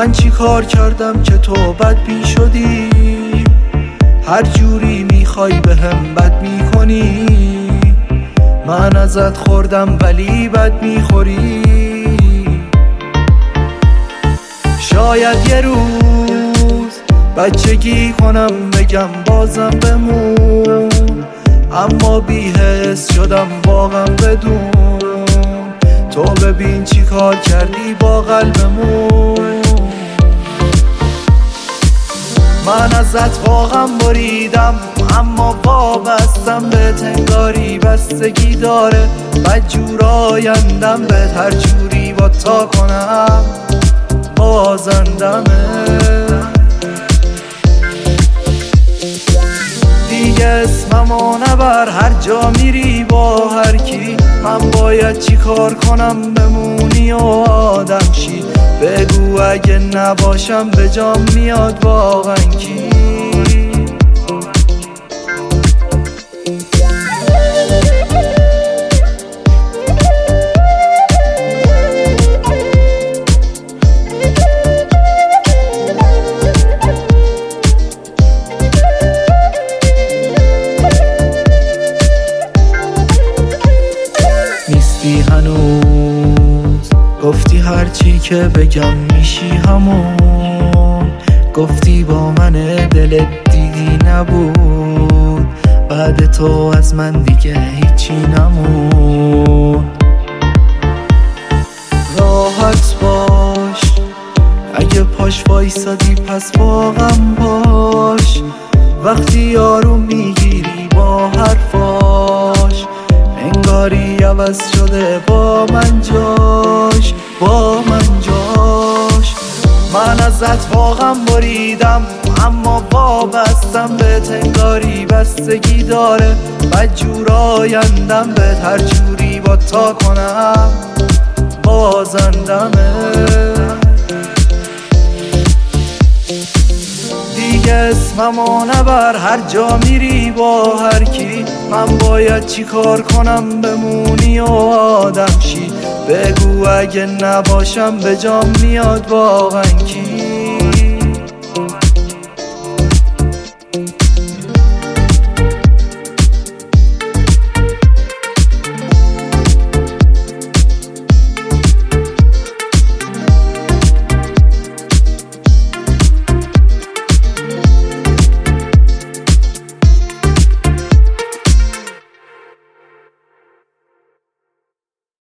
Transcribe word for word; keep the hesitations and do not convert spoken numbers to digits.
من چی کار کردم که تو بد بی شدی؟ هر جوری میخوای به هم بد میکنی. من ازت خوردم ولی بد میخوری. شاید یه روز بچگی کنم بگم بازم بمون، اما بی‌حس شدم واقعا بدون. تو ببین چی کار کردی با قلبمون. من ازت واقعا بریدم اما وابستم به تنگاری بستگی داره. بدجور آیندم به هر جوری با تا کنم بازندمه. دیگه اسممو نبر هر جا میری با هر کی. من باید چی کار کنم بمونی و آدم شی؟ بگو اگه نباشم به جام میاد واقعا کی؟ نیستی هنوز، گفتی هرچی که بگم میشی همون. گفتی با من دلت دیدی نبود، بعد تو از من دیگه هیچی نمون. راحت باش اگه پاش وایسادی پس واقعا باش. وقتی یارو میگیری با حرفاش انگاری عوض شده با من جاش، با من جاش. من ازت واقعا بریدم اما وابستم به تنگاری بستگی داره. بدجور آیندم به هر جوری با تا کنم بازندمه. دیگه اسممو نبر هر جا میری با هر کی. من باید چی کار کنم بمونی و آدم شی؟ بگو اگه نباشم به جام میاد واقعا کی؟